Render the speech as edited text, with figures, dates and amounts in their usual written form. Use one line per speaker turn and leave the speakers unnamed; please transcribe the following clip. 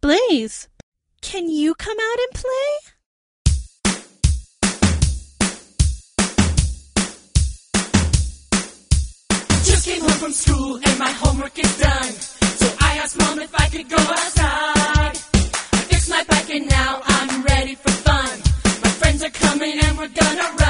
Blaze, can you come out and play?
Just came home from school and my homework is done. So I asked Mom if I could go outside. I fixed my bike and now I'm ready for fun. My friends are coming and we're gonna ride.